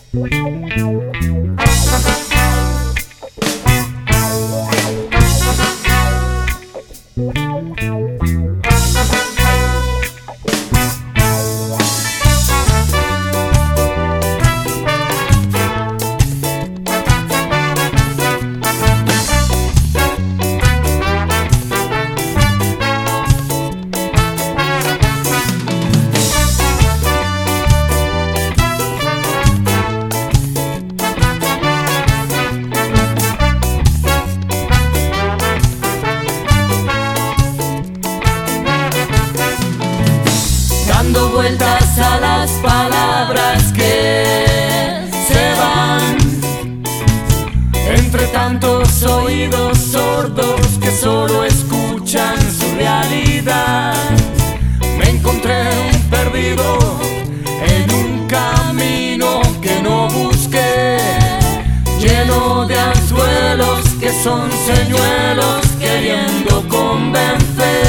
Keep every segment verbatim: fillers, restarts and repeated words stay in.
Dando vueltas a las palabras que se van entre tantos oídos sordos que solo escuchan su realidad. Me encontré perdido en un camino que no busqué, lleno de anzuelos que son señuelos queriendo convencer.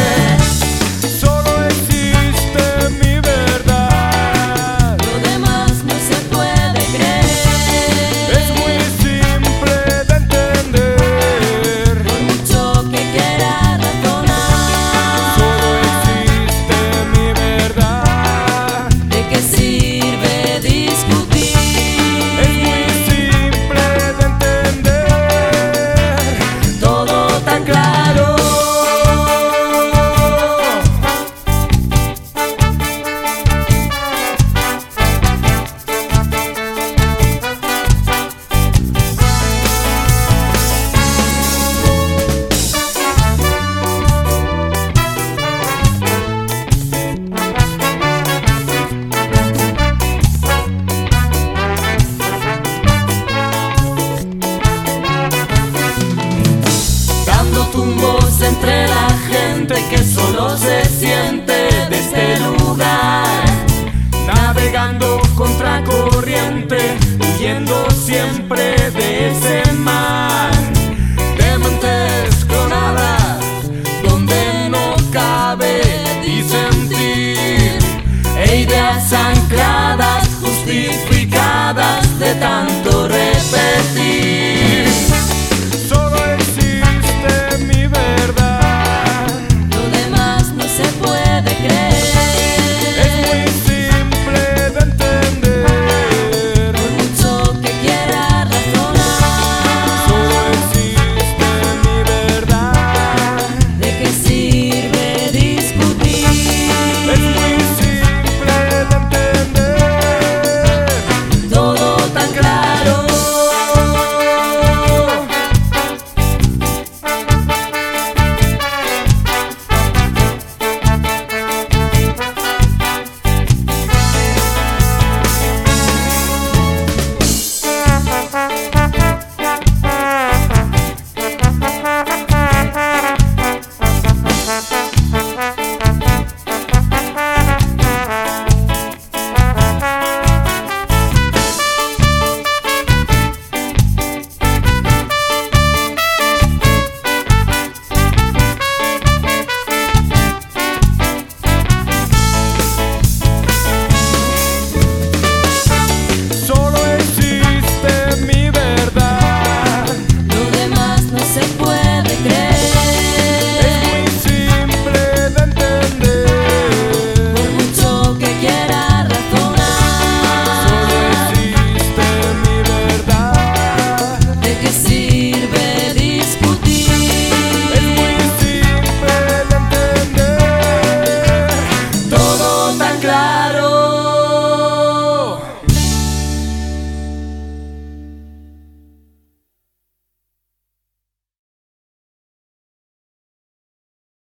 Tumbos entre la gente que solo se siente de este lugar, navegando contra corriente, huyendo siempre de ese mar de mentes clonadas donde no cabe disentir, e ideas ancladas, justificadas de tanto repetir.